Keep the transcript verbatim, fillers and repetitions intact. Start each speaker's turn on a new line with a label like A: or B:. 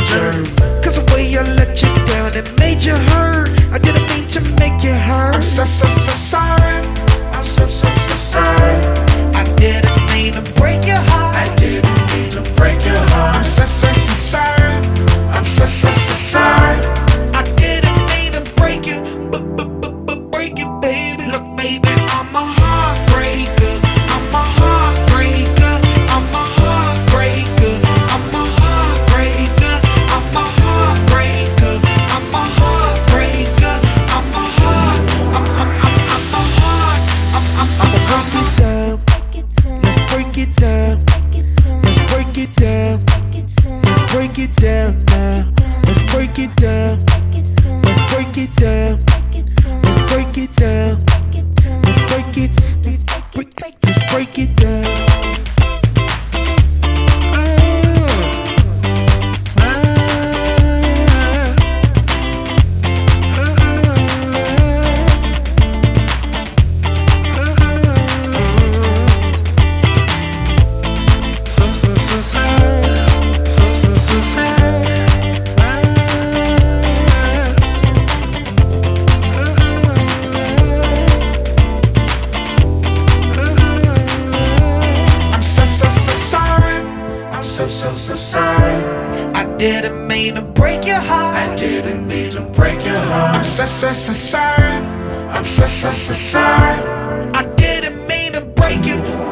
A: deserve. Cause the way I let you down, it made you hurt. I didn't mean to make you hurt. I'm so, so, so sorry. I'm so, so, so sorry. I didn't mean to break your heart. I didn't mean to break your heart. I'm so, so, so sorry. I'm so, so, so sorry. I didn't mean to break you, but, but, but, but break it, baby. Look, baby, I'm a heartbreaker. I'm a heartbreaker. I'm a heartbreaker. I'm a heartbreaker. I'm a heartbreaker. I'm a heartbreaker. I'm a heart. I'm I'm I'm I'm a heart. I'm I'm I'm a heartbreaker. Let's break it down. Let's break it down. Let's break it down now. Let's break it down. Let's break it down. Let's break it down. Let's break it. Let's break it down. So, so, so sorry. I didn't mean to break your heart. I didn't mean to break your heart. I'm so, so, so sorry. I'm so, so, so sorry. I didn't mean to break you.